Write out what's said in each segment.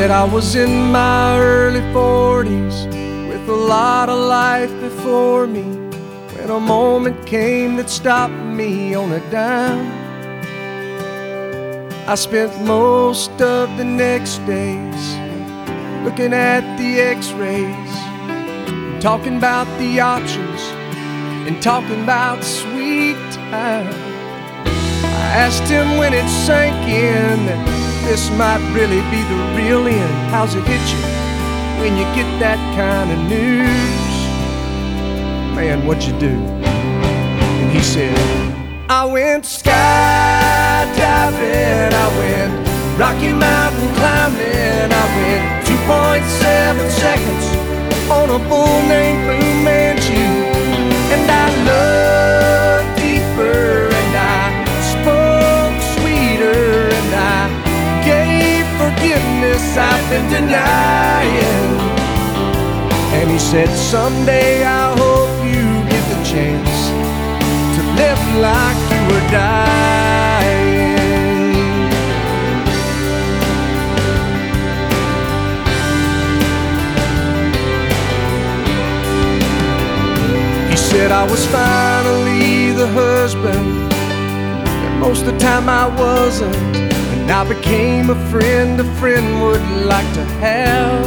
said I was in my early 40s with a lot of life before me, when a moment came that stopped me on a dime. I spent most of the next days looking at the x-rays, talking about the options and talking about sweet time. I asked him when it sank in that this might really be the real end. How's it hit you when you get that kind of news? Man, what'd you do? And he said, I went skydiving, I went Rocky Mountain climbing, I went 2.7 seconds on a bull named Fu Manchu. And I looked deeper and I spoke sweeter and I gave forgiveness I've been denying. And he said, someday I hope you get the chance to live like you were dying. He said I was finally the husband that most of the time I wasn't, and I became a friend would like to have.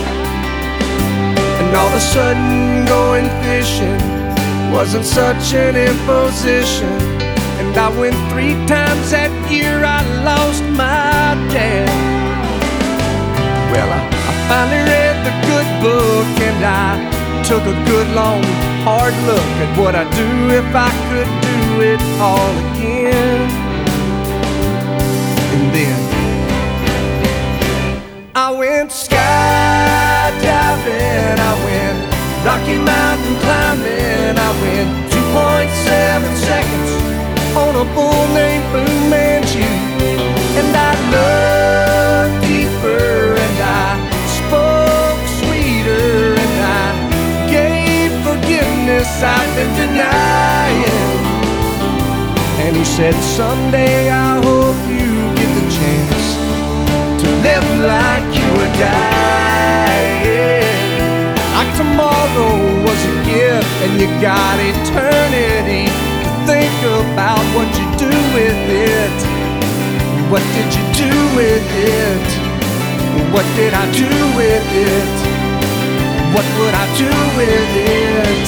And all of a sudden going fishing wasn't such an imposition, and I went 3 times that year. I lost my dad. Well, I finally read the good book, and I took a good long hard look at what I'd do if I could do it all again. And then I went skydiving, I went Rocky Mountain climbing, I went 2.7 seconds on a bull named Fu Manchu. And I looked deeper and I spoke sweeter and I gave forgiveness I've been denying. And he said, someday I hope you get the chance to live like you were dying. Like tomorrow was a gift and you got eternity to think about what you do with it. What did you do with it? What did I do with it? What would I do with it?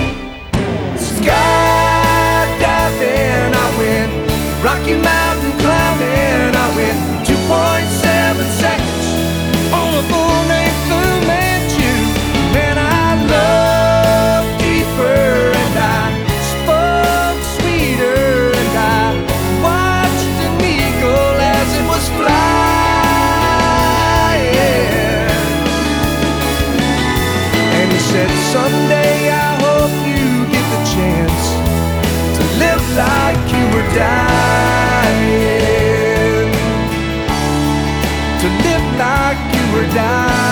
Skydiving, I went Rocky Mountain climbing, I went 2.7 seconds on a bull named Fu Manchu. And I looked deeper and I spoke sweeter and I watched an eagle as it was flying. And he said, someday I hope you get the chance to live like you were dying. To live like you were dying.